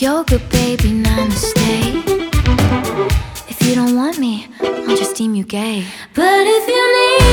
you're good, baby, namaste. If you don't want me, I'll just deem you gay. But if you need